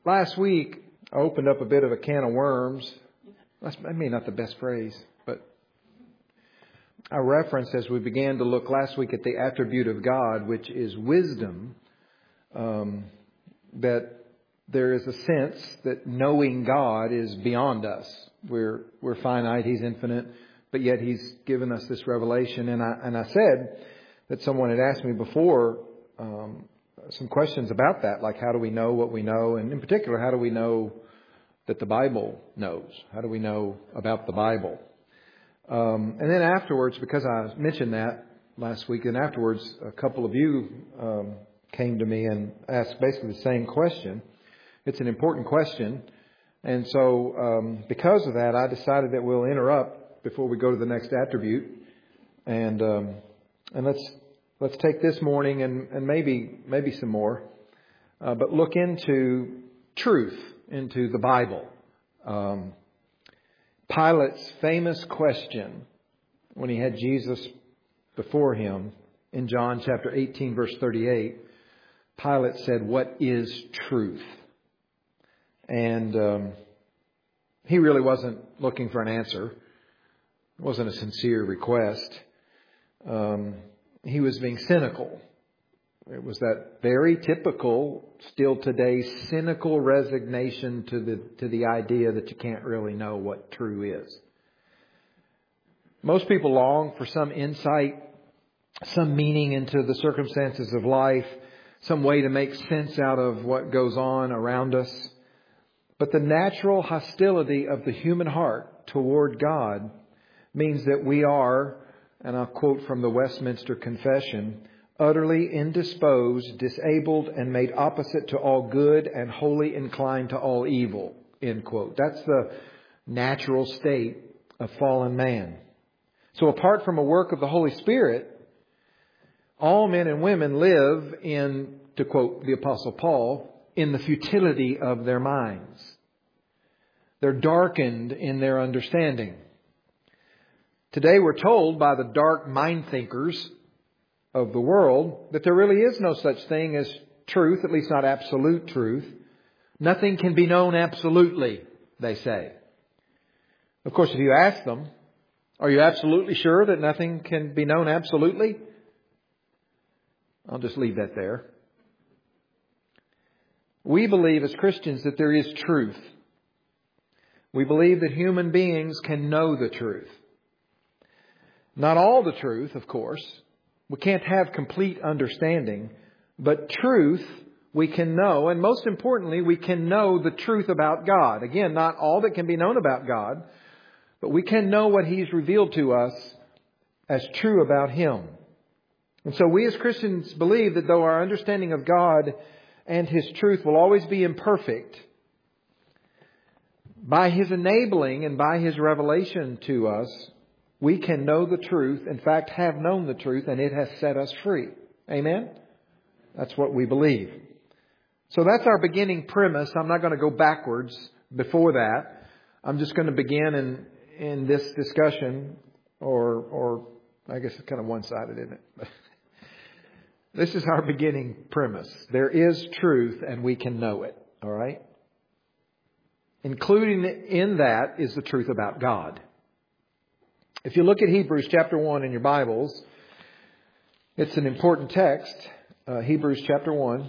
Last week, I opened up a bit of a can of worms. That's maybe not the best phrase, but I referenced as we began to look last week at the attribute of God, which is wisdom, that there is a sense that knowing God is beyond us. We're finite, He's infinite, but yet He's given us this revelation. And I said that someone had asked me before some questions about that, like how do we know what we know? And in particular, how do we know that the Bible knows? How do we know about the Bible? And then afterwards, because I mentioned that last week, and afterwards a couple of you came to me and asked basically the same question. It's an important question. And so because of that, I decided that we'll interrupt before we go to the next attribute. And let's take this morning and maybe some more, but look into truth, into the Bible. Pilate's famous question when he had Jesus before him in John chapter 18, verse 38, Pilate said, "What is truth?" And he really wasn't looking for an answer. It wasn't a sincere request. He was being cynical. It was that very typical, still today, cynical resignation to the idea that you can't really know what true is. Most people long for some insight, some meaning into the circumstances of life, some way to make sense out of what goes on around us. But the natural hostility of the human heart toward God means that we are, and I'll quote from the Westminster Confession, utterly indisposed, disabled, and made opposite to all good and wholly inclined to all evil. End quote. That's the natural state of fallen man. So apart from a work of the Holy Spirit, all men and women live in, to quote the Apostle Paul, in the futility of their minds. They're darkened in their understanding. Today we're told by the dark mind thinkers of the world that there really is no such thing as truth, at least not absolute truth. Nothing can be known absolutely, they say. Of course, if you ask them, are you absolutely sure that nothing can be known absolutely? I'll just leave that there. We believe as Christians that there is truth. We believe that human beings can know the truth. Not all the truth, of course. We can't have complete understanding. But truth we can know. And most importantly, we can know the truth about God. Again, not all that can be known about God. But we can know what He's revealed to us as true about Him. And so we as Christians believe that though our understanding of God and His truth will always be imperfect, by His enabling and by His revelation to us, we can know the truth, in fact, have known the truth, and it has set us free. Amen? That's what we believe. So that's our beginning premise. I'm not going to go backwards before that. I'm just going to begin in this discussion, or I guess it's kind of one-sided, isn't it? This is our beginning premise. There is truth, and we can know it. All right? Including in that is the truth about God. If you look at Hebrews chapter 1 in your Bibles, it's an important text. Hebrews chapter 1.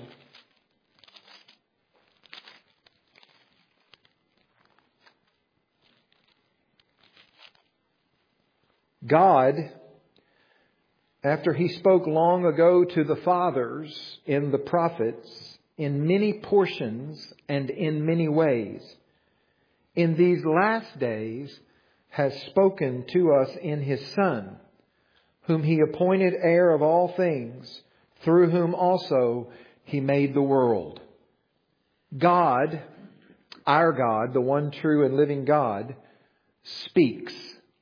God, after He spoke long ago to the fathers in the prophets, in many portions and in many ways, in these last days has spoken to us in His Son, whom He appointed heir of all things, through whom also He made the world. God, our God, the one true and living God, speaks.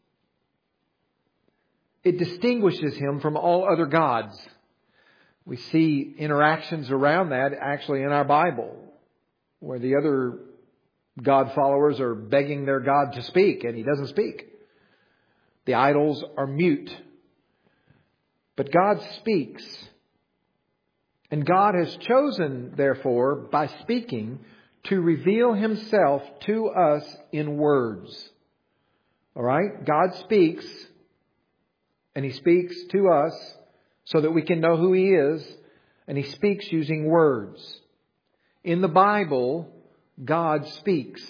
It distinguishes Him from all other gods. We see interactions around that actually in our Bible, where the other God followers are begging their God to speak, and He doesn't speak. The idols are mute. But God speaks. And God has chosen, therefore, by speaking, to reveal Himself to us in words. All right? God speaks, and He speaks to us so that we can know who He is, and He speaks using words. In the Bible, God speaks.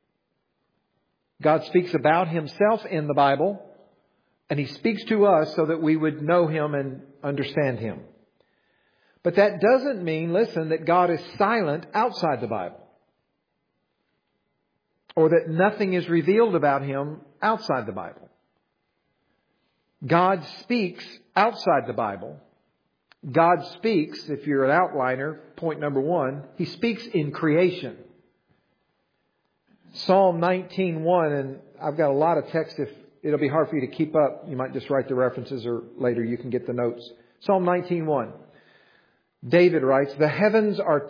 God speaks about Himself in the Bible, and He speaks to us so that we would know Him and understand Him. But that doesn't mean, listen, that God is silent outside the Bible, or that nothing is revealed about Him outside the Bible. God speaks outside the Bible. God speaks, if you're an outliner, point number 1, He speaks in creation. Psalm 19:1, and I've got a lot of text. If it'll be hard for you to keep up, you might just write the references, or later you can get the notes. Psalm 19:1. David writes, the heavens are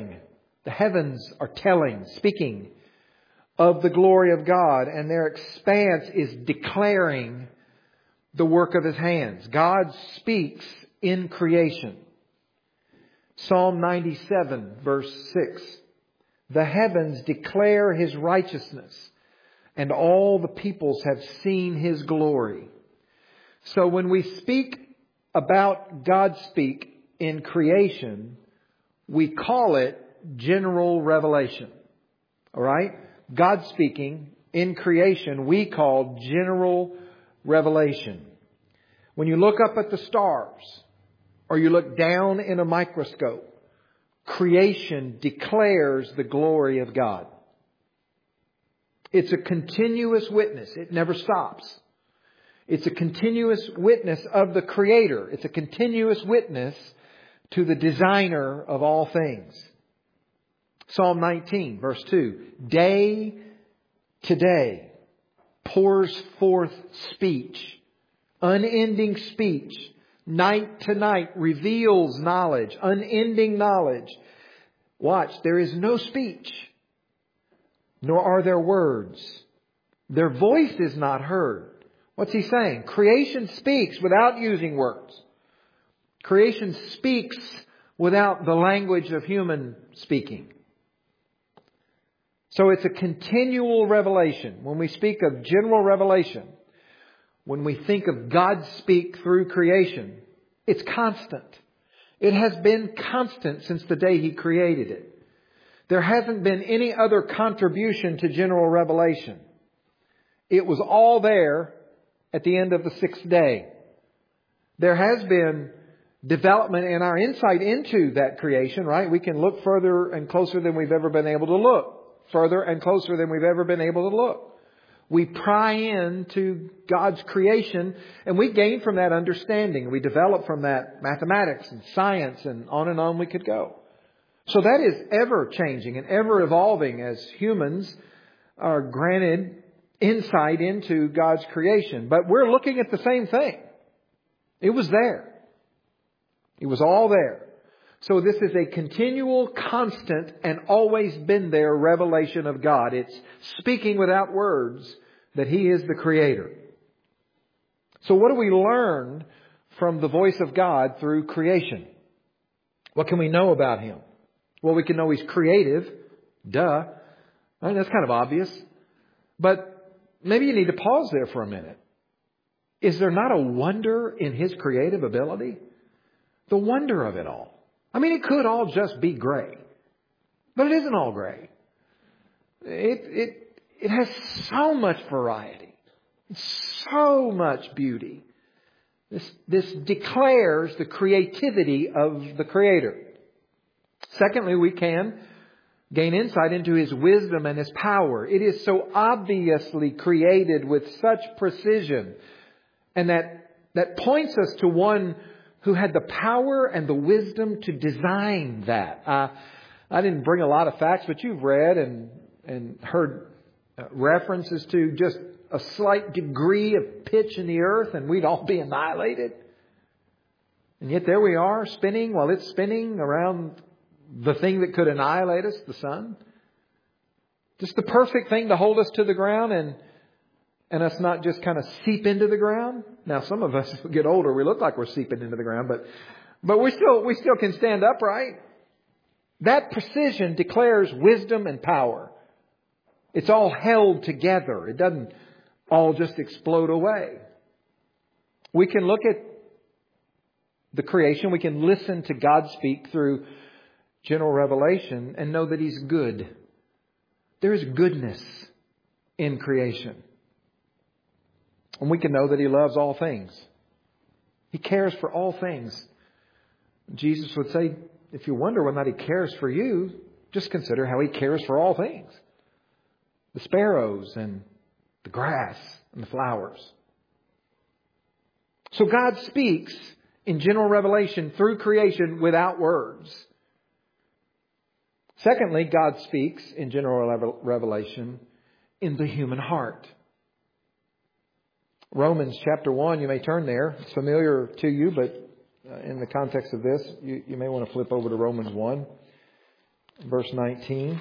telling, speaking of the glory of God, and their expanse is declaring the work of His hands. God speaks in creation. Psalm 97, verse 6. The heavens declare His righteousness, and all the peoples have seen His glory. So when we speak about God speak in creation, we call it general revelation. All right? God speaking in creation, we call general revelation. When you look up at the stars, or you look down in a microscope, creation declares the glory of God. It's a continuous witness. It never stops. It's a continuous witness of the Creator. It's a continuous witness to the designer of all things. Psalm 19, verse 2. Day to day pours forth speech, unending speech. Night to night reveals knowledge, unending knowledge. Watch, there is no speech, nor are there words. Their voice is not heard. What's he saying? Creation speaks without using words. Creation speaks without the language of human speaking. So it's a continual revelation. When we speak of general revelation, when we think of God speak through creation, it's constant. It has been constant since the day He created it. There hasn't been any other contribution to general revelation. It was all there at the end of the sixth day. There has been development in our insight into that creation, right? We can look further and closer than we've ever been able to look. Further and closer than we've ever been able to look. We pry into God's creation, and we gain from that understanding. We develop from that mathematics and science, and on we could go. So that is ever changing and ever evolving as humans are granted insight into God's creation. But we're looking at the same thing. It was there. It was all there. So this is a continual, constant, and always been there revelation of God. It's speaking without words that He is the Creator. So what do we learn from the voice of God through creation? What can we know about Him? Well, we can know He's creative. Duh. I mean, that's kind of obvious. But maybe you need to pause there for a minute. Is there not a wonder in His creative ability? The wonder of it all. I mean, it could all just be gray. But it isn't all gray. It has so much variety. So much beauty. This declares the creativity of the Creator. Secondly, we can gain insight into His wisdom and His power. It is so obviously created with such precision. And that points us to one who had the power and the wisdom to design that. I didn't bring a lot of facts, but you've read and heard references to just a slight degree of pitch in the earth and we'd all be annihilated. And yet there we are, spinning while it's spinning around the thing that could annihilate us, the sun. Just the perfect thing to hold us to the ground and us not just kind of seep into the ground. Now, some of us, as we get older, we look like we're seeping into the ground, but we still can stand upright. That precision declares wisdom and power. It's all held together. It doesn't all just explode away. We can look at the creation. We can listen to God speak through general revelation and know that He's good. There is goodness in creation. And we can know that He loves all things. He cares for all things. Jesus would say, if you wonder whether or not He cares for you, just consider how He cares for all things. The sparrows and the grass and the flowers. So God speaks in general revelation through creation without words. Secondly, God speaks in general revelation in the human heart. Romans chapter 1, you may turn there. It's familiar to you, but in the context of this, you may want to flip over to Romans 1, verse 19.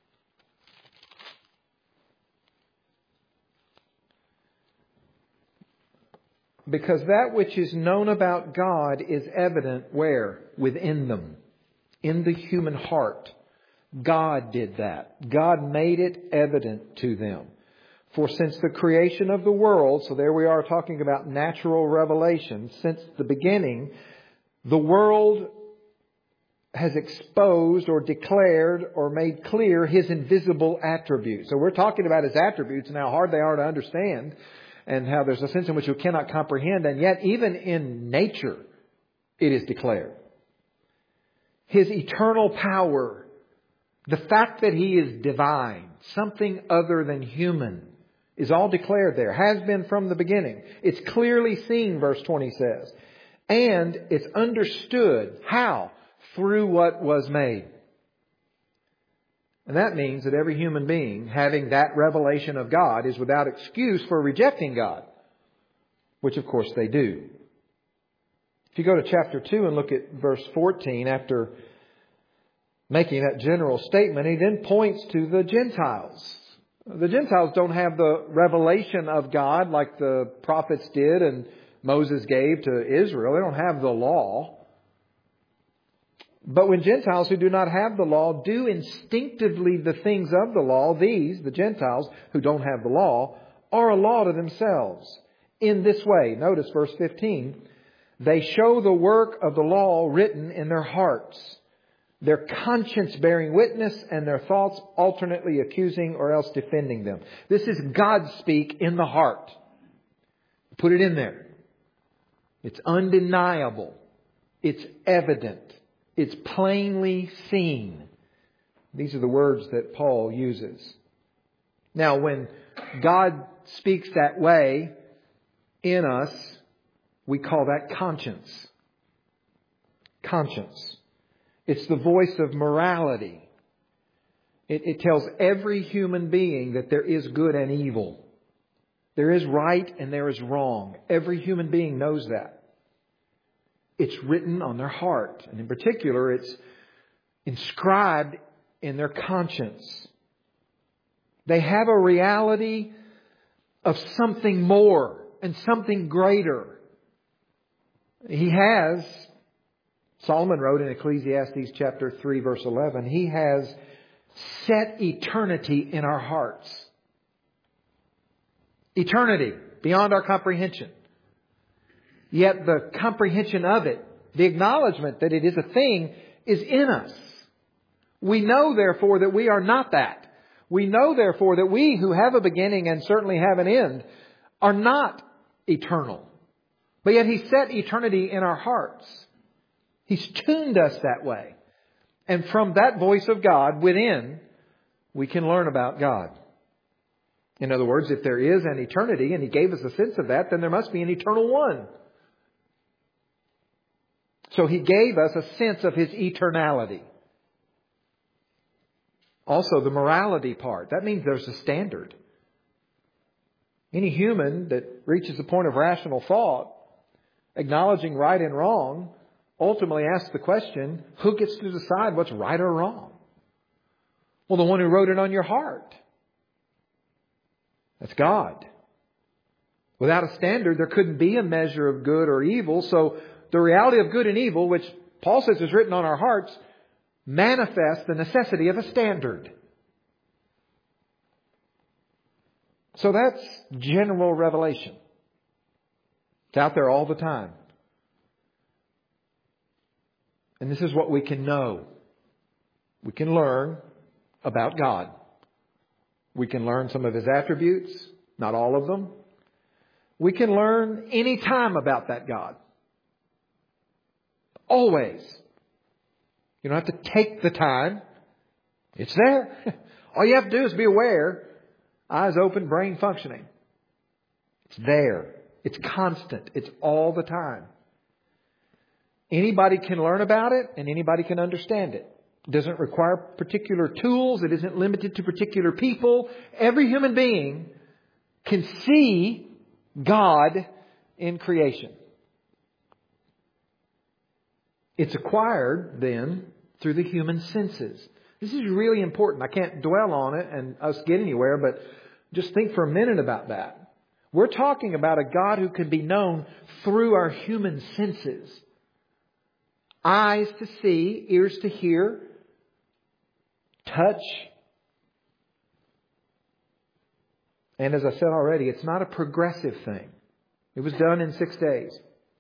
Because that which is known about God is evident where? Within them. In the human heart. God did that. God made it evident to them. For since the creation of the world, so there we are talking about natural revelation, since the beginning, the world has exposed or declared or made clear His invisible attributes. So we're talking about His attributes and how hard they are to understand and how there's a sense in which we cannot comprehend. And yet even in nature, it is declared. His eternal power, the fact that He is divine, something other than human, is all declared there. Has been from the beginning. It's clearly seen, verse 20 says. And it's understood. How? Through what was made. And that means that every human being having that revelation of God is without excuse for rejecting God. Which of course they do. If you go to chapter 2 and look at verse 14, after making that general statement, he then points to the Gentiles. The Gentiles don't have the revelation of God like the prophets did and Moses gave to Israel. They don't have the law. But when Gentiles who do not have the law do instinctively the things of the law, these, the Gentiles who don't have the law, are a law to themselves. In this way, notice verse 15, they show the work of the law written in their hearts, their conscience bearing witness, and their thoughts alternately accusing or else defending them. This is God speak in the heart. Put it in there. It's undeniable. It's evident. It's plainly seen. These are the words that Paul uses. Now, when God speaks that way in us, we call that conscience. Conscience. It's the voice of morality. It tells every human being that there is good and evil. There is right and there is wrong. Every human being knows that. It's written on their heart. And in particular, it's inscribed in their conscience. They have a reality of something more and something greater. Solomon wrote in Ecclesiastes chapter 3 verse 11, He has set eternity in our hearts. Eternity beyond our comprehension. Yet the comprehension of it, the acknowledgement that it is a thing, is in us. We know, therefore, that we are not that. We know, therefore, that we who have a beginning and certainly have an end are not eternal. But yet He set eternity in our hearts. He's tuned us that way. And from that voice of God within, we can learn about God. In other words, if there is an eternity, and He gave us a sense of that, then there must be an eternal one. So He gave us a sense of His eternality. Also, the morality part. That means there's a standard. Any human that reaches the point of rational thought, acknowledging right and wrong, ultimately asks the question, who gets to decide what's right or wrong? Well, the one who wrote it on your heart. That's God. Without a standard, there couldn't be a measure of good or evil. So the reality of good and evil, which Paul says is written on our hearts, manifest the necessity of a standard. So that's general revelation. It's out there all the time. And this is what we can know. We can learn about God. We can learn some of His attributes, not all of them. We can learn any time about that God. Always. You don't have to take the time. It's there. All you have to do is be aware. Eyes open, brain functioning. It's there. It's constant. It's all the time. Anybody can learn about it and anybody can understand it. It doesn't require particular tools. It isn't limited to particular people. Every human being can see God in creation. It's acquired then through the human senses. This is really important. I can't dwell on it and us get anywhere, but just think for a minute about that. We're talking about a God who can be known through our human senses. Eyes to see, ears to hear, touch. And as I said already, it's not a progressive thing. It was done in 6 days.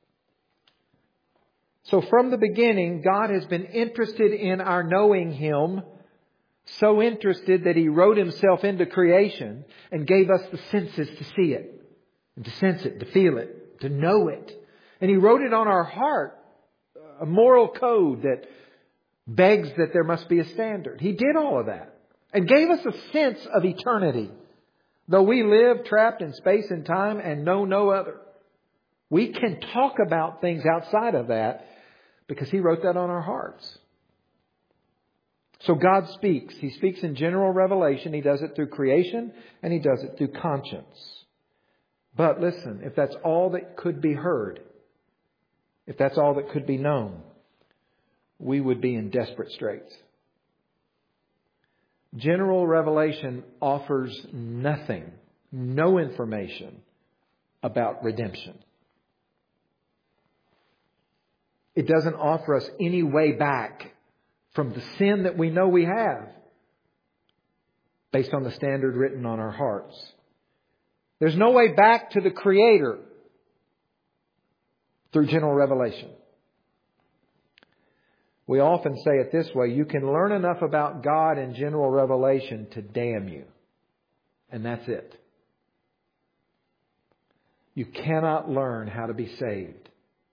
So from the beginning, God has been interested in our knowing Him, so interested that He wrote Himself into creation and gave us the senses to see it, and to sense it, to feel it, to know it. And He wrote it on our heart, a moral code that begs that there must be a standard. He did all of that and gave us a sense of eternity. Though we live trapped in space and time and know no other, we can talk about things outside of that because He wrote that on our hearts. So God speaks. He speaks in general revelation. He does it through creation and He does it through conscience. But listen, if that's all that could be heard, if that's all that could be known, we would be in desperate straits. General revelation offers nothing, no information about redemption. It doesn't offer us any way back from the sin that we know we have based on the standard written on our hearts. There's no way back to the Creator through general revelation. We often say it this way: you can learn enough about God in general revelation to damn you. And that's it. You cannot learn how to be saved.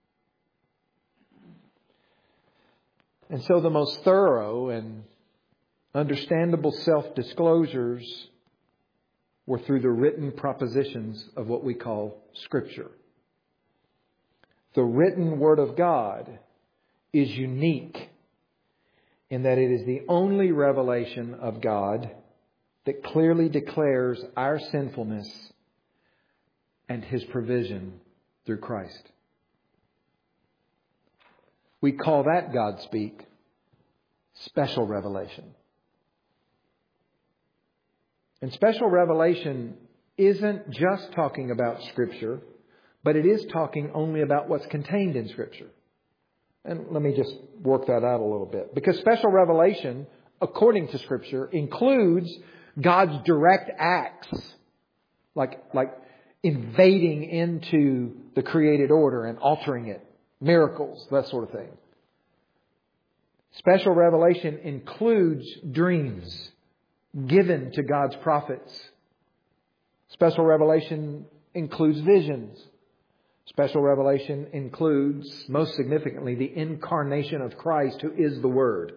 And so the most thorough and understandable self-disclosures were through the written propositions of what we call Scripture. The written Word of God is unique in that it is the only revelation of God that clearly declares our sinfulness and His provision through Christ. We call that God speak special revelation. And special revelation isn't just talking about Scripture, but it is talking only about what's contained in Scripture. And let me just work that out a little bit. Because special revelation, according to Scripture, includes God's direct acts, like invading into the created order and altering it. Miracles, that sort of thing. Special revelation includes dreams given to God's prophets. Special revelation includes visions. Special revelation includes, most significantly, the incarnation of Christ, who is the Word.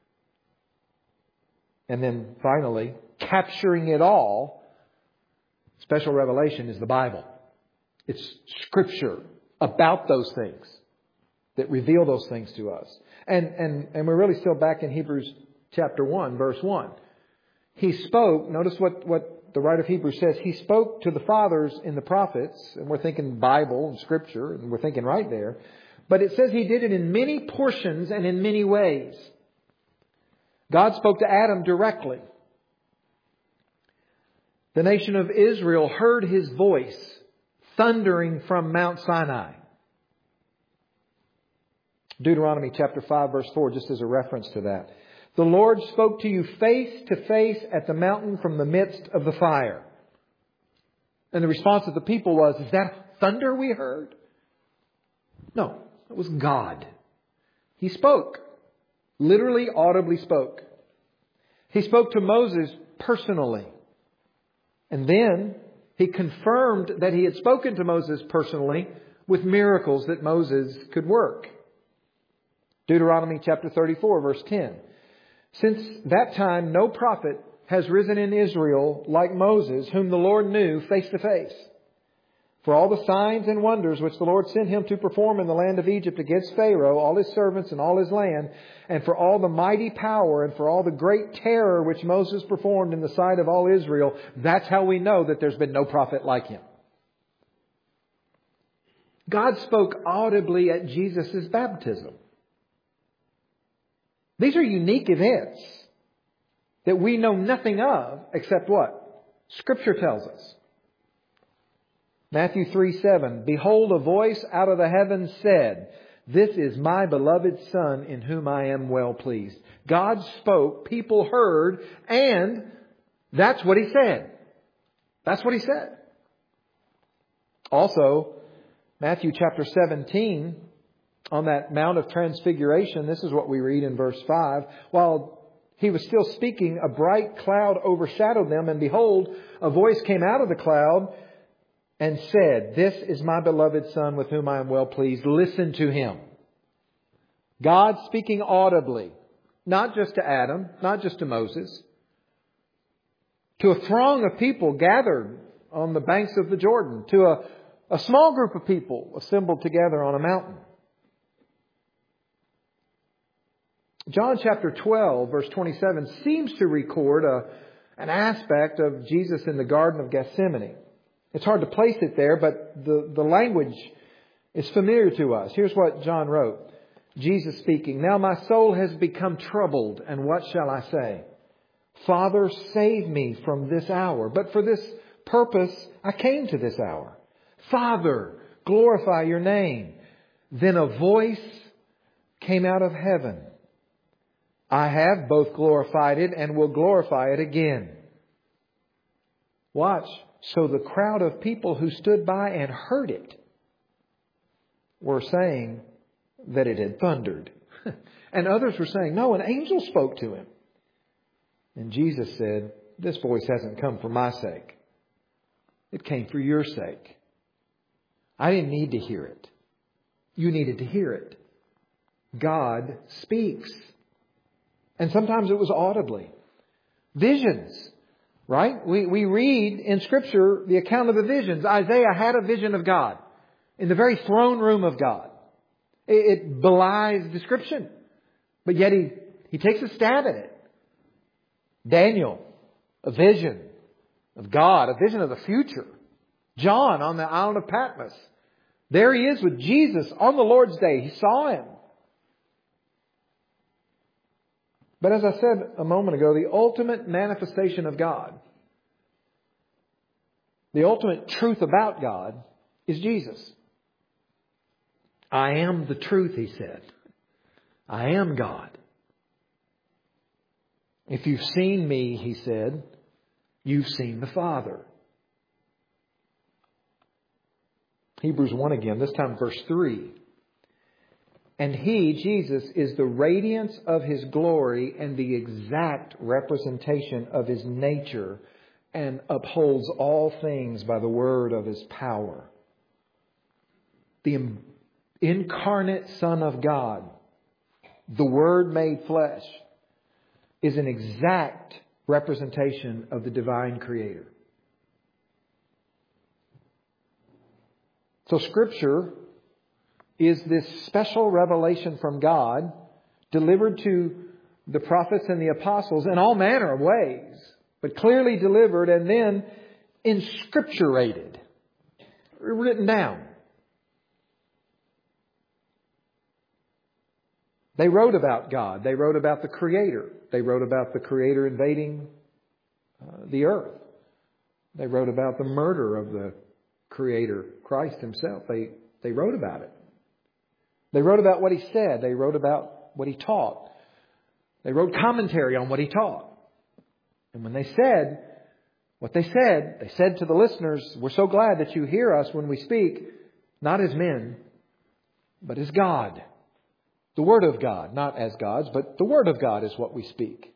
And then finally, capturing it all, special revelation is the Bible. It's Scripture about those things that reveal those things to us. And we're really still back in Hebrews chapter 1, verse 1. He spoke, notice what the writer of Hebrews says, He spoke to the fathers in the prophets, and we're thinking Bible and Scripture, and we're thinking right there. But it says He did it in many portions and in many ways. God spoke to Adam directly. The nation of Israel heard His voice thundering from Mount Sinai. Deuteronomy chapter 5 verse 4, just as a reference to that. The Lord spoke to you face to face at the mountain from the midst of the fire. And the response of the people was, is that thunder we heard? No, it was God. He spoke. Literally, audibly spoke. He spoke to Moses personally. And then He confirmed that He had spoken to Moses personally with miracles that Moses could work. Deuteronomy chapter 34 verse 10. Since that time, no prophet has risen in Israel like Moses, whom the Lord knew face to face. For all the signs and wonders which the Lord sent him to perform in the land of Egypt against Pharaoh, all his servants and all his land, and for all the mighty power and for all the great terror which Moses performed in the sight of all Israel, that's how we know that there's been no prophet like him. God spoke audibly at Jesus' baptism. These are unique events that we know nothing of except what? Scripture tells us. Matthew 3:7, Behold, a voice out of the heavens said, This is my beloved Son in whom I am well pleased. God spoke, people heard, and that's what He said. That's what He said. Also, Matthew chapter 17, on that Mount of Transfiguration, this is what we read in verse 5. While He was still speaking, a bright cloud overshadowed them, and behold, a voice came out of the cloud and said, This is my beloved Son with whom I am well pleased. Listen to Him. God speaking audibly, not just to Adam, not just to Moses, to a throng of people gathered on the banks of the Jordan, to a small group of people assembled together on a mountain. John chapter 12, verse 27 seems to record an aspect of Jesus in the Garden of Gethsemane. It's hard to place it there, but the language is familiar to us. Here's what John wrote. Jesus speaking, Now my soul has become troubled, and what shall I say? Father, save me from this hour. But for this purpose I came to this hour. Father, glorify your name. Then a voice came out of heaven. I have both glorified it and will glorify it again. Watch. So the crowd of people who stood by and heard it were saying that it had thundered. And others were saying, no, an angel spoke to him. And Jesus said, this voice hasn't come for my sake. It came for your sake. I didn't need to hear it. You needed to hear it. God speaks. And sometimes it was audibly. Visions. Right? We read in Scripture the account of the visions. Isaiah had a vision of God in the very throne room of God. It belies description. But yet he takes a stab at it. Daniel, a vision of God, a vision of the future. John on the island of Patmos. There he is with Jesus on the Lord's day. He saw Him. But as I said a moment ago, the ultimate manifestation of God, the ultimate truth about God is Jesus. I am the truth, He said. I am God. If you've seen me, He said, you've seen the Father. Hebrews 1 again, this time verse 3. And He, Jesus, is the radiance of His glory and the exact representation of His nature, and upholds all things by the word of His power. The incarnate Son of God, the Word made flesh, is an exact representation of the divine Creator. So Scripture is this special revelation from God delivered to the prophets and the apostles in all manner of ways, but clearly delivered and then inscripturated, written down. They wrote about God. They wrote about the Creator. They wrote about the Creator invading the earth. They wrote about the murder of the Creator, Christ Himself. They wrote about it. They wrote about what He said. They wrote about what He taught. They wrote commentary on what He taught. And when they said what they said to the listeners, we're so glad that you hear us when we speak, not as men, but as God. The Word of God, not as gods, but the Word of God is what we speak.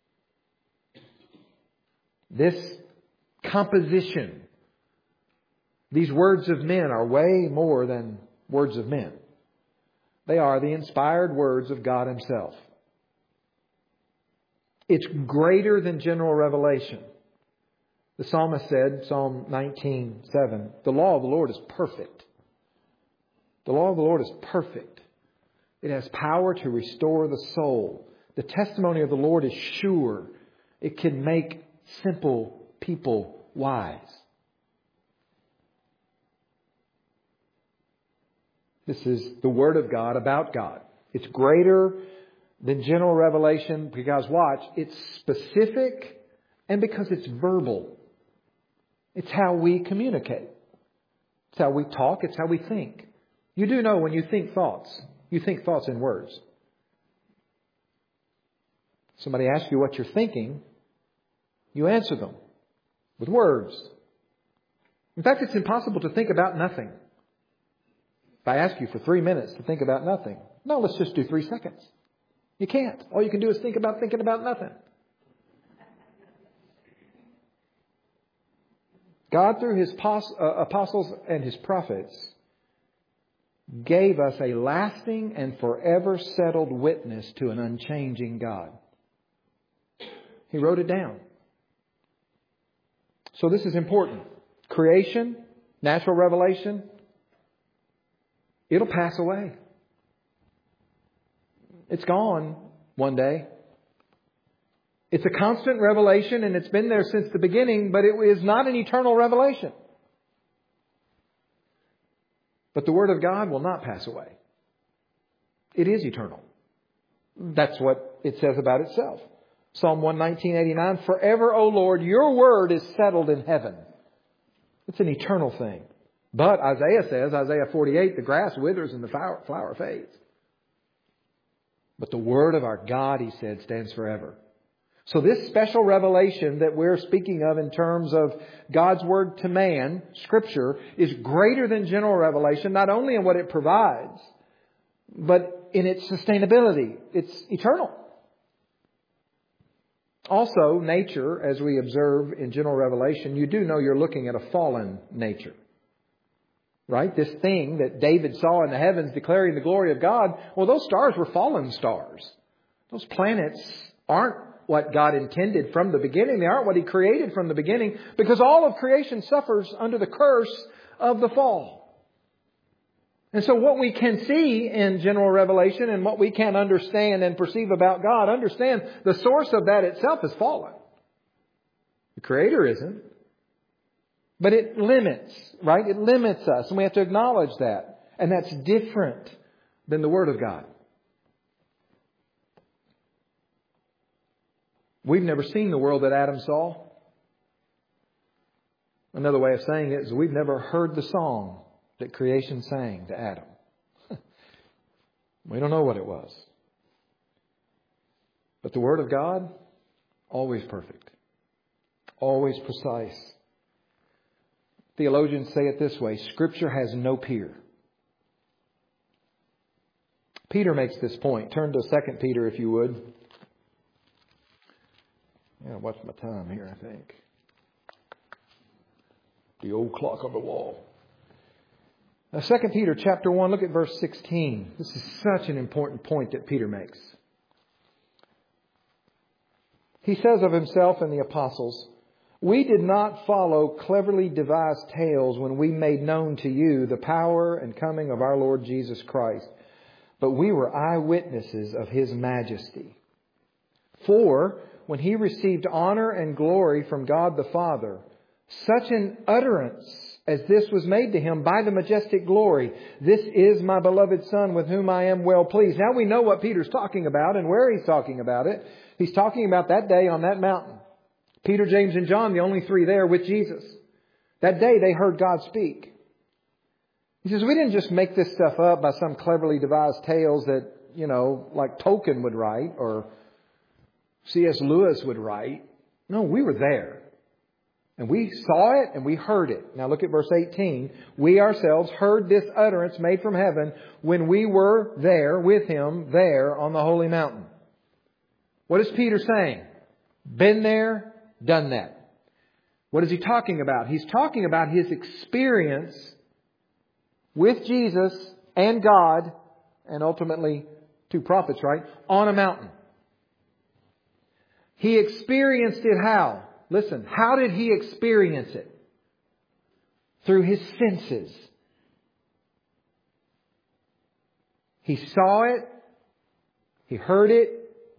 This composition, these words of men are way more than words of men. They are the inspired words of God Himself. It's greater than general revelation. The psalmist said, Psalm 19:7, the law of the Lord is perfect. The law of the Lord is perfect. It has power to restore the soul. The testimony of the Lord is sure. It can make simple people wise. This is the Word of God about God. It's greater than general revelation because, watch, it's specific and because it's verbal. It's how we communicate. It's how we talk. It's how we think. You do know when you think thoughts in words. Somebody asks you what you're thinking, you answer them with words. In fact, it's impossible to think about nothing. If I ask you for 3 minutes to think about nothing, no, let's just do 3 seconds. You can't. All you can do is think about thinking about nothing. God, through His apostles and His prophets, gave us a lasting and forever settled witness to an unchanging God. He wrote it down. So this is important. Creation, natural revelation, it'll pass away. It's gone one day. It's a constant revelation and it's been there since the beginning, but it is not an eternal revelation. But the Word of God will not pass away. It is eternal. That's what it says about itself. Psalm 119:89, forever, O Lord, your word is settled in heaven. It's an eternal thing. But Isaiah says, Isaiah 48, the grass withers and the flower fades. But the word of our God, He said, stands forever. So this special revelation that we're speaking of in terms of God's Word to man, Scripture, is greater than general revelation, not only in what it provides, but in its sustainability. It's eternal. Also, nature, as we observe in general revelation, you do know you're looking at a fallen nature. Right? This thing that David saw in the heavens declaring the glory of God, well, those stars were fallen stars. Those planets aren't what God intended from the beginning. They aren't what He created from the beginning because all of creation suffers under the curse of the fall. And so what we can see in general revelation and what we can understand and perceive about God, understand the source of that itself is fallen. The Creator isn't. But it limits, right? It limits us, and we have to acknowledge that. And that's different than the Word of God. We've never seen the world that Adam saw. Another way of saying it is we've never heard the song that creation sang to Adam. We don't know what it was. But the Word of God, always perfect. Always precise. Theologians say it this way, Scripture has no peer. Peter makes this point. Turn to 2 Peter if you would. Yeah, what's my time here, I think? The old clock on the wall. Now, 2 Peter chapter 1, look at verse 16. This is such an important point that Peter makes. He says of himself and the apostles, we did not follow cleverly devised tales when we made known to you the power and coming of our Lord Jesus Christ, but we were eyewitnesses of His majesty. For when He received honor and glory from God the Father, such an utterance as this was made to Him by the majestic glory, this is my beloved Son with whom I am well pleased. Now we know what Peter's talking about and where he's talking about it. He's talking about that day on that mountain. Peter, James, and John, the only three there with Jesus. That day they heard God speak. He says, we didn't just make this stuff up by some cleverly devised tales that, like Tolkien would write or C.S. Lewis would write. No, we were there. And we saw it and we heard it. Now look at verse 18. We ourselves heard this utterance made from heaven when we were there with Him there on the holy mountain. What is Peter saying? Been there, done that. What is he talking about? He's talking about his experience with Jesus and God, and ultimately two prophets, right? On a mountain. He experienced it how? Listen, how did he experience it? Through his senses. He saw it. He heard it.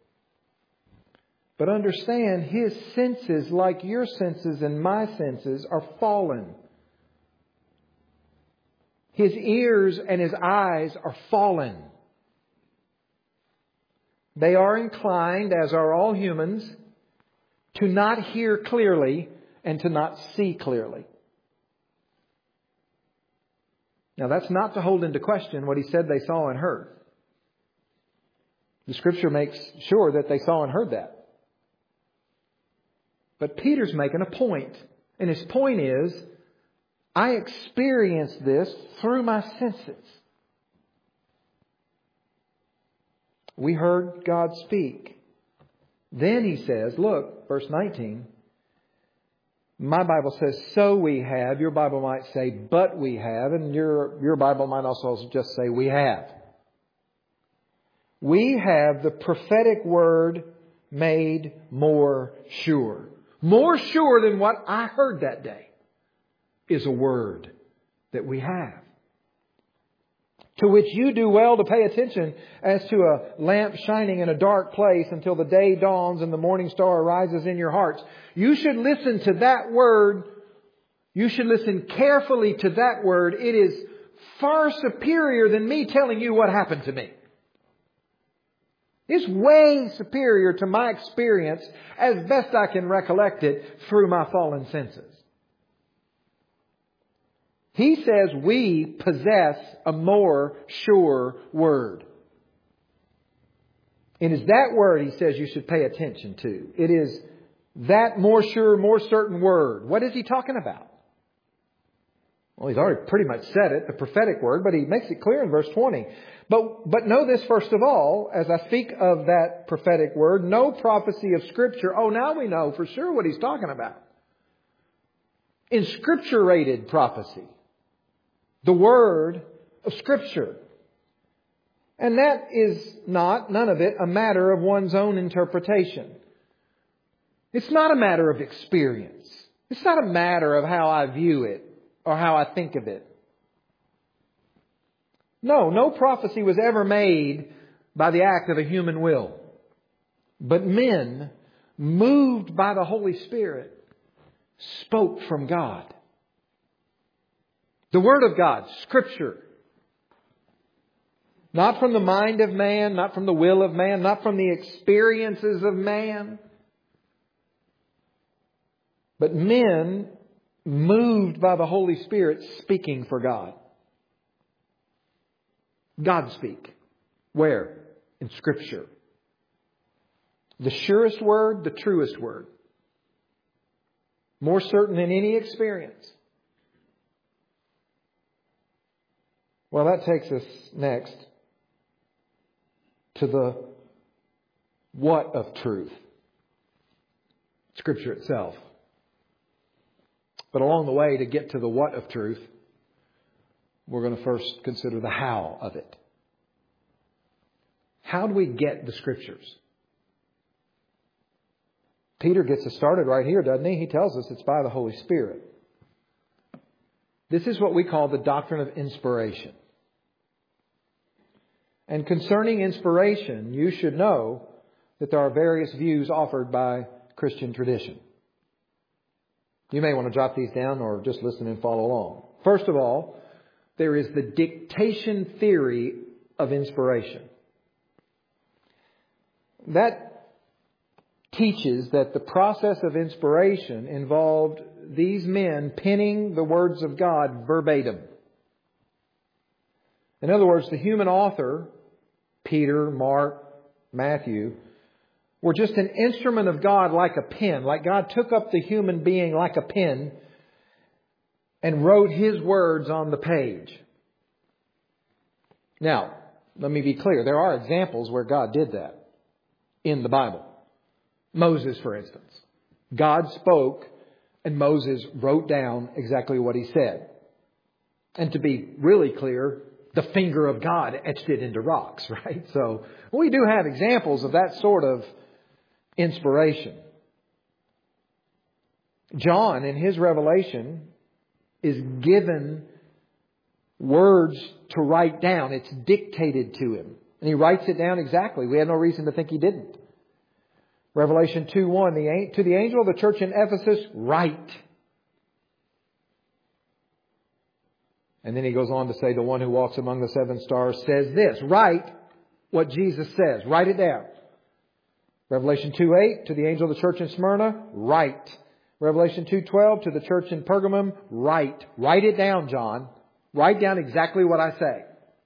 But understand, his senses, like your senses and my senses, are fallen. His ears and his eyes are fallen. They are inclined, as are all humans, to not hear clearly and to not see clearly. Now that's not to hold into question what he said they saw and heard. The Scripture makes sure that they saw and heard that. But Peter's making a point. And his point is, I experienced this through my senses. We heard God speak. Then he says, look, verse 19. My Bible says, so we have. Your Bible might say, but we have. And your Bible might also just say, we have. We have the prophetic word made more sure. More sure than what I heard that day is a word that we have. To which you do well to pay attention as to a lamp shining in a dark place until the day dawns and the morning star arises in your hearts. You should listen to that word. You should listen carefully to that word. It is far superior than me telling you what happened to me. It's way superior to my experience as best I can recollect it through my fallen senses. He says we possess a more sure word. It is that word, he says, you should pay attention to. It is that more sure, more certain word. What is he talking about? Well, he's already pretty much said it, the prophetic word, but he makes it clear in verse 20. But know this first of all, as I speak of that prophetic word, no prophecy of Scripture. Oh, now we know for sure what he's talking about. Inscripturated prophecy. The word of Scripture. And that is not, none of it, a matter of one's own interpretation. It's not a matter of experience. It's not a matter of how I view it or how I think of it. No prophecy was ever made by the act of a human will. But men, moved by the Holy Spirit, spoke from God. The Word of God, Scripture. Not from the mind of man, not from the will of man, not from the experiences of man. But men moved by the Holy Spirit speaking for God. God speak. Where? In Scripture. The surest word, the truest word. More certain than any experience. Well, that takes us next to the what of truth. Scripture itself. But along the way, to get to the what of truth, we're going to first consider the how of it. How do we get the Scriptures? Peter gets us started right here, doesn't he? He tells us it's by the Holy Spirit. This is what we call the doctrine of inspiration. And concerning inspiration, you should know that there are various views offered by Christian tradition. You may want to jot these down or just listen and follow along. First of all, there is the dictation theory of inspiration. That teaches that the process of inspiration involved these men penning the words of God verbatim. In other words, the human author, Peter, Mark, Matthew, were just an instrument of God like a pen. Like God took up the human being like a pen and wrote His words on the page. Now, let me be clear. There are examples where God did that in the Bible. Moses, for instance. God spoke and Moses wrote down exactly what he said. And to be really clear, the finger of God etched it into rocks, right? So we do have examples of that sort of inspiration. John, in his revelation, is given words to write down. It's dictated to him. And he writes it down exactly. We have no reason to think he didn't. Revelation 2:1, to the angel of the church in Ephesus, write. And then he goes on to say, the one who walks among the seven stars says this. Write what Jesus says. Write it down. Revelation 2:8, to the angel of the church in Smyrna, write. Revelation 2:12, to the church in Pergamum, write. Write it down, John. Write down exactly what I say.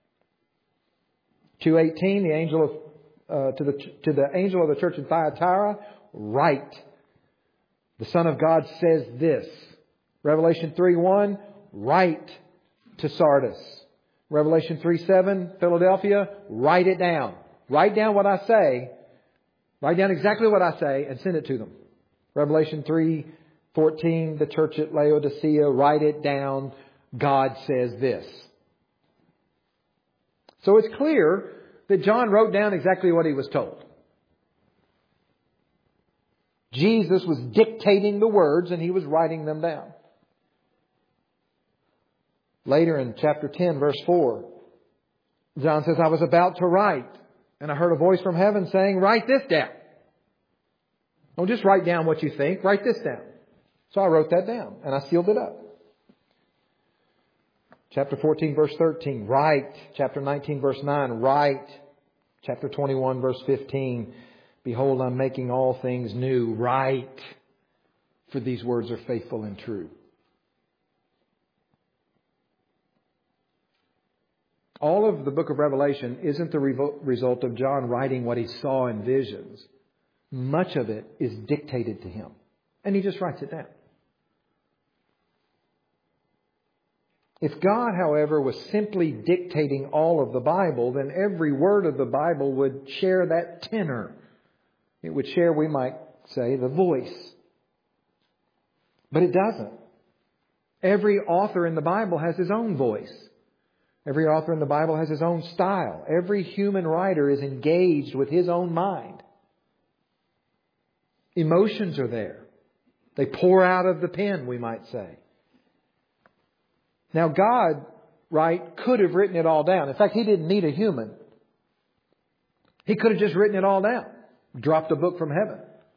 2:18, the angel of to the angel of the church in Thyatira, write. The Son of God says this. Revelation 3:1, write to Sardis. Revelation 3:7, Philadelphia, write it down. Write down what I say. Write down exactly what I say and send it to them. Revelation 3:14, the church at Laodicea, write it down. God says this. So it's clear that John wrote down exactly what he was told. Jesus was dictating the words and he was writing them down. Later in chapter 10, verse 4, John says, I was about to write, and I heard a voice from heaven saying, write this down. Don't just write down what you think, write this down. So I wrote that down, and I sealed it up. Chapter 14, verse 13, write. Chapter 19, verse 9, write. Chapter 21, verse 15, behold, I'm making all things new. Write, for these words are faithful and true. All of the book of Revelation isn't the result of John writing what he saw in visions. Much of it is dictated to him. And he just writes it down. If God, however, was simply dictating all of the Bible, then every word of the Bible would share that tenor. It would share, we might say, the voice. But it doesn't. Every author in the Bible has his own voice. Every author in the Bible has his own style. Every human writer is engaged with his own mind. Emotions are there. They pour out of the pen, we might say. Now God, right, could have written it all down. In fact, He didn't need a human. He could have just written it all down. Dropped a book from heaven.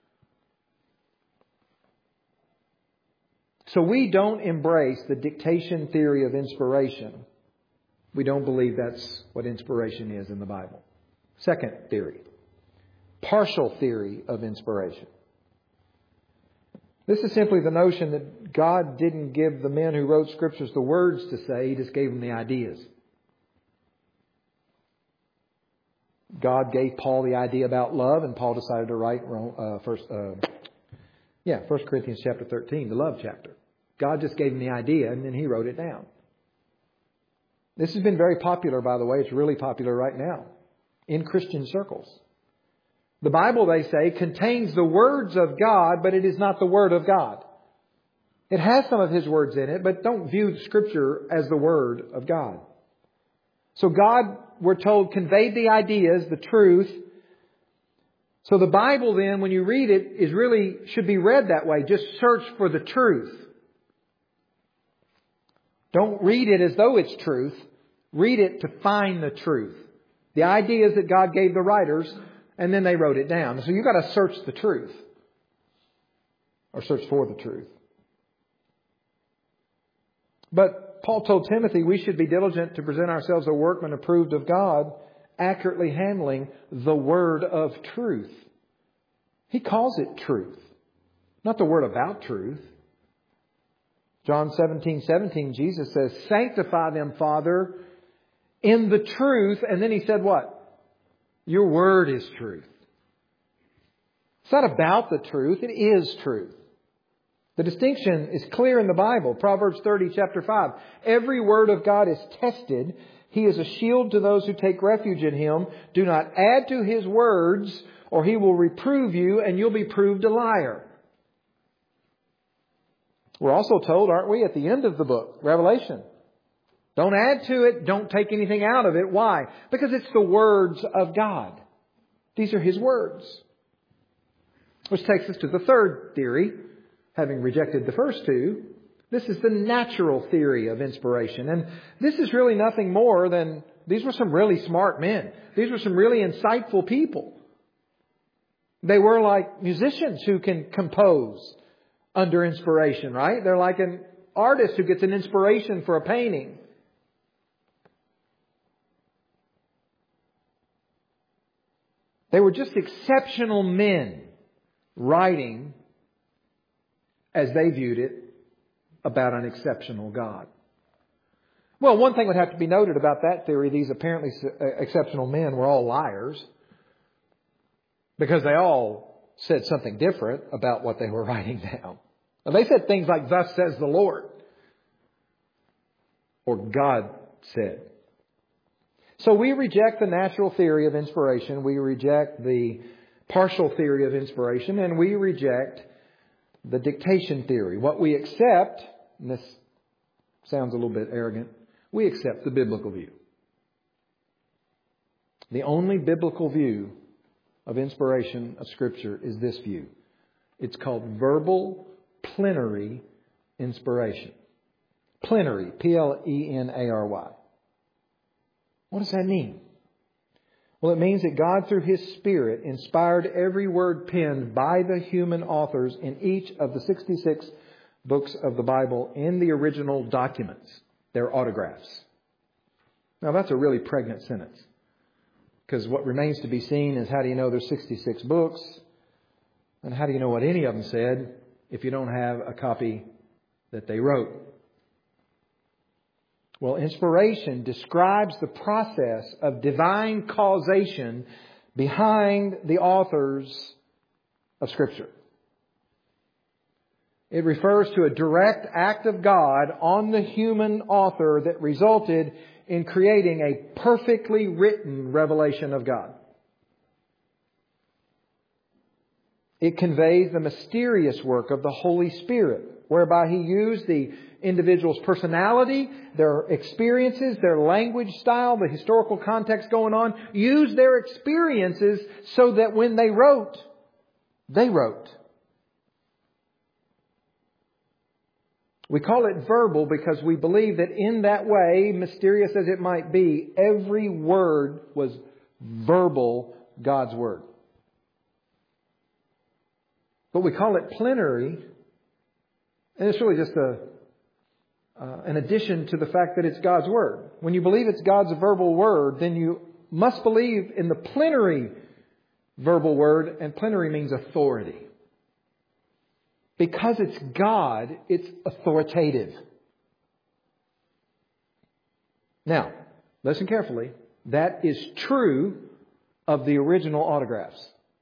So we don't embrace the dictation theory of inspiration. We don't believe that's what inspiration is in the Bible. Second theory. Partial theory of inspiration. This is simply the notion that God didn't give the men who wrote scriptures the words to say. He just gave them the ideas. God gave Paul the idea about love, and Paul decided to write 1 Corinthians chapter 13, the love chapter. God just gave him the idea, and then he wrote it down. This has been very popular, by the way. It's really popular right now in Christian circles. The Bible, they say, contains the words of God, but it is not the Word of God. It has some of His words in it, but don't view Scripture as the Word of God. So God, we're told, conveyed the ideas, the truth. So the Bible then, when you read it, should be read that way. Just search for the truth. Don't read it as though it's truth. Read it to find the truth. The ideas that God gave the writers, and then they wrote it down. So you've got to search the truth. Or search for the truth. But Paul told Timothy we should be diligent to present ourselves a workman approved of God, accurately handling the word of truth. He calls it truth. Not the word about truth. John 17:17, Jesus says, sanctify them, Father, in the truth. And then He said what? Your word is truth. It's not about the truth. It is truth. The distinction is clear in the Bible. Proverbs 30, chapter 5. Every word of God is tested. He is a shield to those who take refuge in Him. Do not add to His words, or He will reprove you, and you'll be proved a liar. We're also told, aren't we, at the end of the book, Revelation, don't add to it, don't take anything out of it. Why? Because it's the words of God. These are His words. Which takes us to the third theory. Having rejected the first two, this is the natural theory of inspiration. And this is really nothing more than, these were some really smart men. These were some really insightful people. They were like musicians who can compose under inspiration, right? They're like an artist who gets an inspiration for a painting. They were just exceptional men writing, as they viewed it, about an exceptional God. Well, one thing would have to be noted about that theory. These apparently exceptional men were all liars, because they all said something different about what they were writing down. And they said things like, "Thus says the Lord," or "God said." So we reject the natural theory of inspiration. We reject the partial theory of inspiration, and we reject the dictation theory. What we accept, and this sounds a little bit arrogant, we accept the biblical view. The only biblical view of inspiration of Scripture is this view. It's called verbal plenary inspiration. Plenary, Plenary. What does that mean? Well, it means that God, through His Spirit, inspired every word penned by the human authors in each of the 66 books of the Bible in the original documents, their autographs. Now, that's a really pregnant sentence, because what remains to be seen is, how do you know there's 66 books? And how do you know what any of them said if you don't have a copy that they wrote? Well, inspiration describes the process of divine causation behind the authors of Scripture. It refers to a direct act of God on the human author that resulted in creating a perfectly written revelation of God. It conveys the mysterious work of the Holy Spirit, whereby He used the individual's personality, their experiences, their language style, the historical context going on, used their experiences so that when they wrote, they wrote. We call it verbal because we believe that in that way, mysterious as it might be, every word was verbal God's Word. But we call it plenary, and it's really just an addition to the fact that it's God's Word. When you believe it's God's verbal Word, then you must believe in the plenary verbal Word, and plenary means authority. Because it's God, it's authoritative. Now, listen carefully. That is true of the original autographs.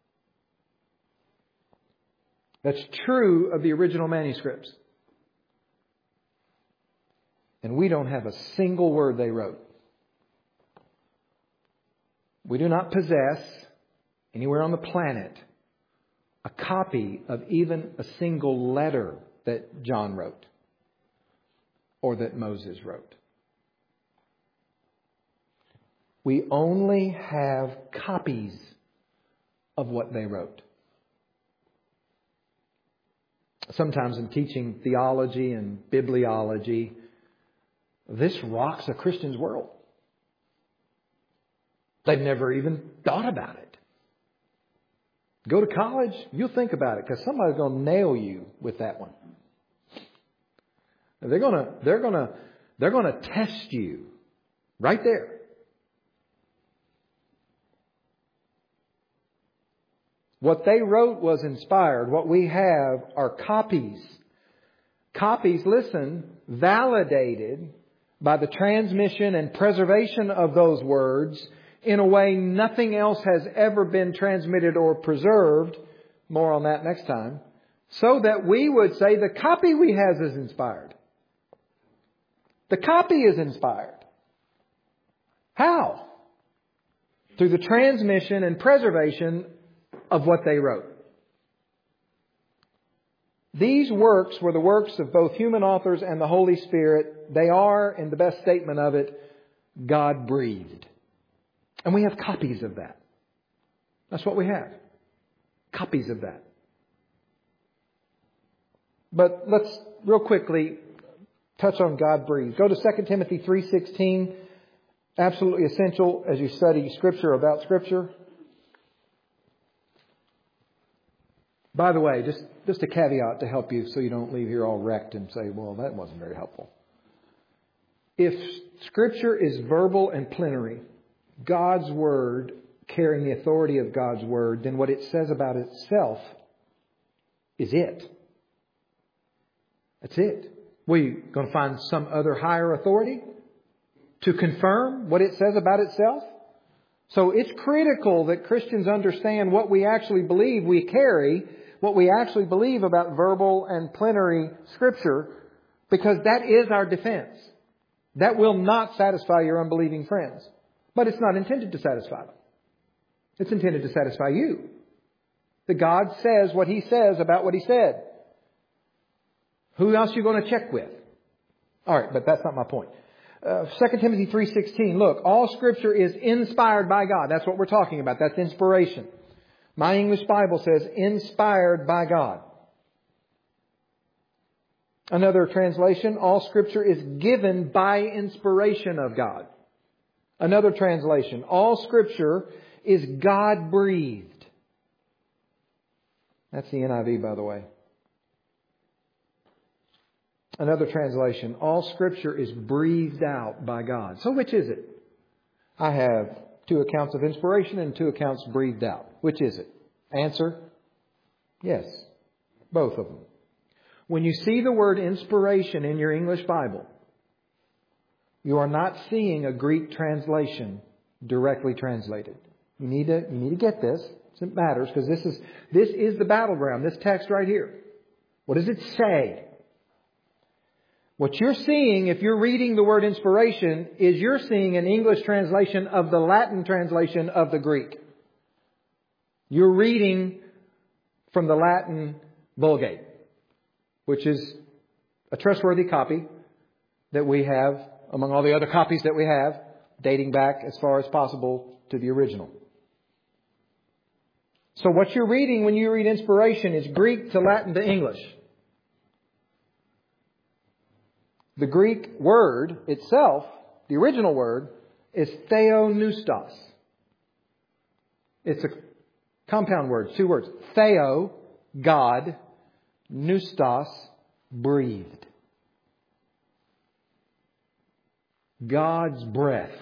That's true of the original manuscripts. And we don't have a single word they wrote. We do not possess, anywhere on the planet, a copy of even a single letter that John wrote or that Moses wrote. We only have copies of what they wrote. Sometimes in teaching theology and bibliology, this rocks a Christian's world. They've never even thought about it. Go to college, you'll think about it, because somebody's going to nail you with that one. They're going to test you right there. What they wrote was inspired. What we have are copies. Copies, listen, validated by the transmission and preservation of those words in a way nothing else has ever been transmitted or preserved. More on that next time. So that we would say the copy we have is inspired. The copy is inspired. How? Through the transmission and preservation of what they wrote. These works were the works of both human authors and the Holy Spirit. They are, in the best statement of it, God-breathed. And we have copies of that. That's what we have. Copies of that. But let's real quickly touch on God-breathed. Go to 2 Timothy 3:16. Absolutely essential as you study Scripture about Scripture. By the way, just a caveat to help you so you don't leave here all wrecked and say, well, that wasn't very helpful. If Scripture is verbal and plenary, God's Word carrying the authority of God's Word, then what it says about itself is it. That's it. We're going to find some other higher authority to confirm what it says about itself? So it's critical that Christians understand what we actually believe we carry, what we actually believe about verbal and plenary Scripture, because that is our defense. That will not satisfy your unbelieving friends. But it's not intended to satisfy them. It's intended to satisfy you. That God says what He says about what He said. Who else are you going to check with? All right, but that's not my point. 2 Timothy 3:16. Look, all Scripture is inspired by God. That's what we're talking about. That's inspiration. My English Bible says inspired by God. Another translation, all Scripture is given by inspiration of God. Another translation, all Scripture is God-breathed. That's the NIV, by the way. Another translation, all Scripture is breathed out by God. So which is it? I have 2 accounts of inspiration and 2 accounts breathed out. Which is it? Answer, yes, both of them. When you see the word inspiration in your English Bible, you are not seeing a Greek translation directly translated. You need to get this. It matters because this is the battleground, this text right here. What does it say? What you're seeing, if you're reading the word inspiration, is you're seeing an English translation of the Latin translation of the Greek. You're reading from the Latin Vulgate, which is a trustworthy copy that we have among all the other copies that we have, dating back as far as possible to the original. So what you're reading when you read inspiration is Greek to Latin to English. The Greek word itself, the original word, is theopneustos. It's a compound word, 2 words. Theo, God, pneustos, breathed. God's breath.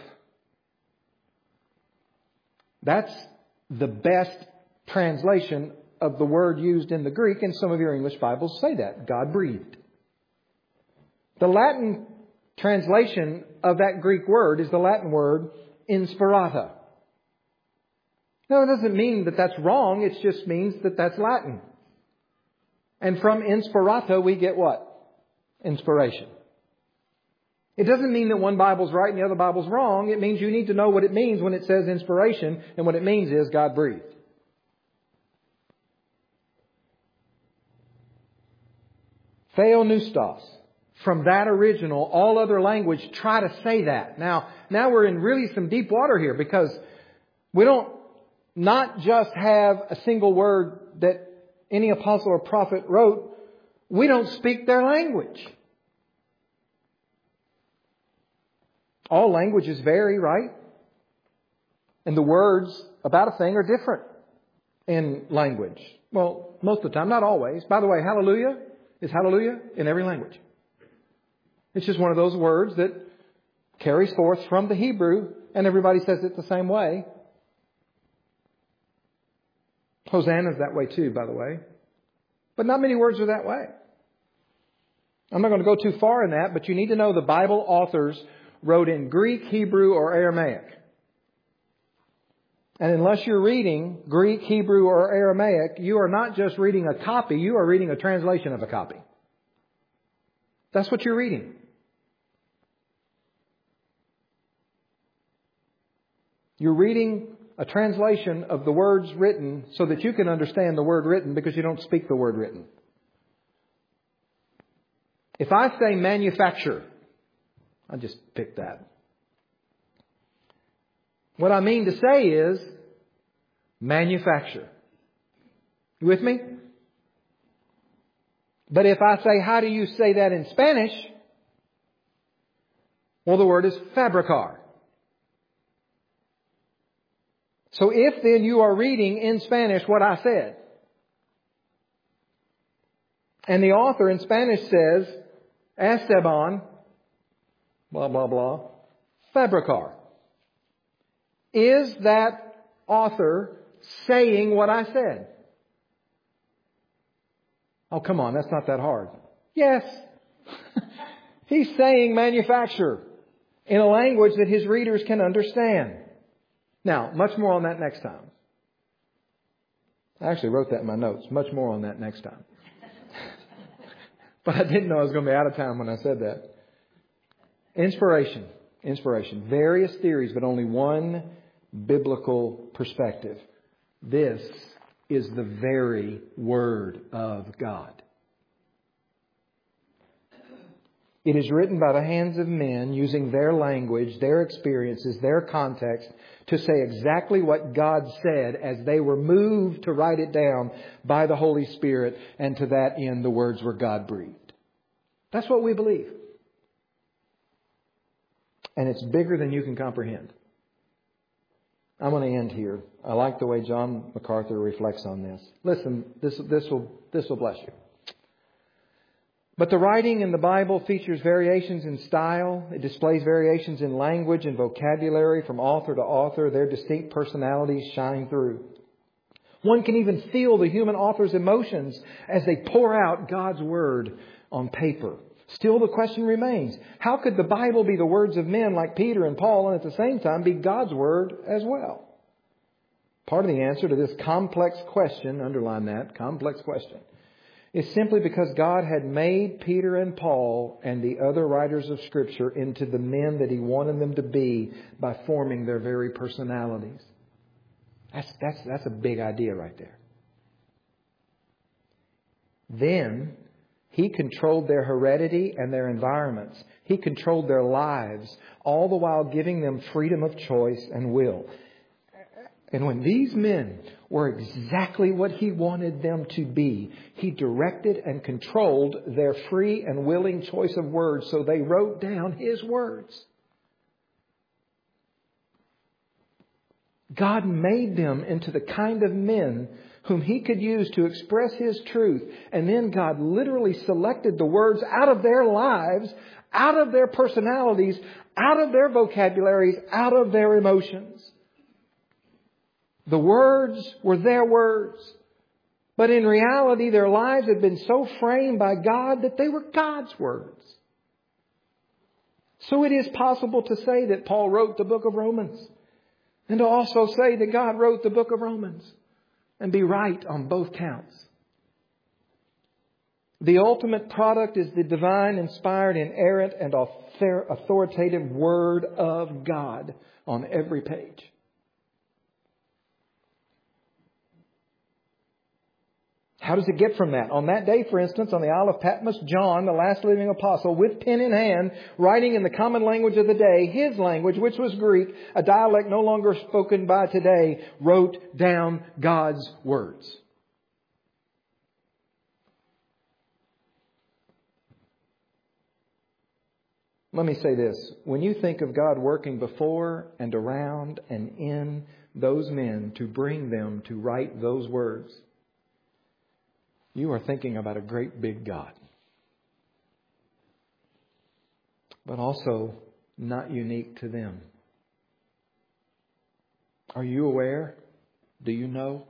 That's the best translation of the word used in the Greek, and some of your English Bibles say that. God breathed. The Latin translation of that Greek word is the Latin word inspirata. No, it doesn't mean that that's wrong. It just means that that's Latin. And from inspirata we get what? Inspiration. It doesn't mean that one Bible's right and the other Bible's wrong. It means you need to know what it means when it says inspiration. And what it means is God breathed. Theopneustos. From that original, all other language try to say that. Now we're in really some deep water here because we don't not just have a single word that any apostle or prophet wrote. We don't speak their language. All languages vary, right? And the words about a thing are different in language. Well, most of the time, not always. By the way, hallelujah is hallelujah in every language. It's just one of those words that carries forth from the Hebrew, and everybody says it the same way. Hosanna is that way too, by the way. But not many words are that way. I'm not going to go too far in that, but you need to know the Bible authors wrote in Greek, Hebrew, or Aramaic. And unless you're reading Greek, Hebrew, or Aramaic, you are not just reading a copy, you are reading a translation of a copy. That's what you're reading. You're reading a translation of the words written so that you can understand the word written because you don't speak the word written. If I say manufacture, I just picked that. What I mean to say is manufacture. You with me? But if I say, how do you say that in Spanish? Well, the word is fabricar. So if then you are reading in Spanish what I said, and the author in Spanish says, Esteban, blah, blah, blah, fabricar. Is that author saying what I said? Oh, come on, that's not that hard. Yes. He's saying manufacture in a language that his readers can understand. Now, much more on that next time. I actually wrote that in my notes. Much more on that next time. But I didn't know I was going to be out of time when I said that. Inspiration. Various theories, but only one biblical perspective. This is the very Word of God. It is written by the hands of men using their language, their experiences, their context to say exactly what God said as they were moved to write it down by the Holy Spirit, and to that end the words were God-breathed. That's what we believe. And it's bigger than you can comprehend. I'm going to end here. I like the way John MacArthur reflects on this. Listen, this will bless you. But the writing in the Bible features variations in style. It displays variations in language and vocabulary from author to author. Their distinct personalities shine through. One can even feel the human author's emotions as they pour out God's Word on paper. Still, the question remains, how could the Bible be the words of men like Peter and Paul and at the same time be God's Word as well? Part of the answer to this complex question, underline that, complex question, is simply because God had made Peter and Paul and the other writers of Scripture into the men that He wanted them to be by forming their very personalities. That's a big idea right there. Then He controlled their heredity and their environments. He controlled their lives, all the while giving them freedom of choice and will. And when these men were exactly what He wanted them to be, He directed and controlled their free and willing choice of words, so they wrote down His words. God made them into the kind of men whom He could use to express His truth. And then God literally selected the words out of their lives, out of their personalities, out of their vocabularies, out of their emotions. The words were their words. But in reality, their lives had been so framed by God that they were God's words. So it is possible to say that Paul wrote the book of Romans, and to also say that God wrote the book of Romans, and be right on both counts. The ultimate product is the divine, inspired, inerrant, and authoritative Word of God on every page. How does it get from that? On that day, for instance, on the Isle of Patmos, John, the last living apostle, with pen in hand, writing in the common language of the day, his language, which was Greek, a dialect no longer spoken by today, wrote down God's words. Let me say this. When you think of God working before and around and in those men to bring them to write those words, you are thinking about a great big God. But also not unique to them. Are you aware? Do you know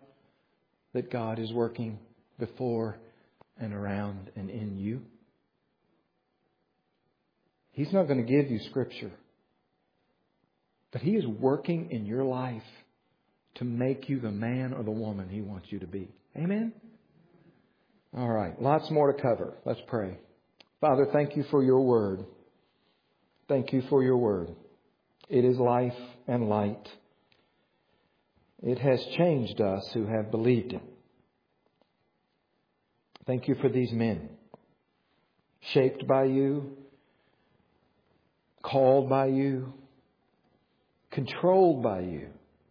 that God is working before and around and in you? He's not going to give you Scripture. But He is working in your life to make you the man or the woman He wants you to be. Amen? All right. Lots more to cover. Let's pray. Father, thank You for Your Word. Thank You for Your Word. It is life and light. It has changed us who have believed it. Thank You for these men, shaped by You, called by You, controlled by You,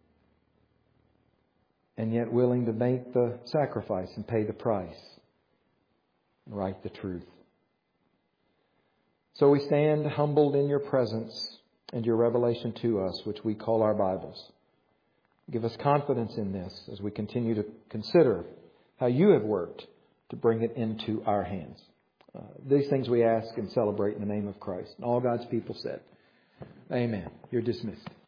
and yet willing to make the sacrifice and pay the price and write the truth. So we stand humbled in Your presence and Your revelation to us, which we call our Bibles. Give us confidence in this as we continue to consider how You have worked to bring it into our hands. These things we ask and celebrate in the name of Christ. And all God's people said, Amen. You're dismissed.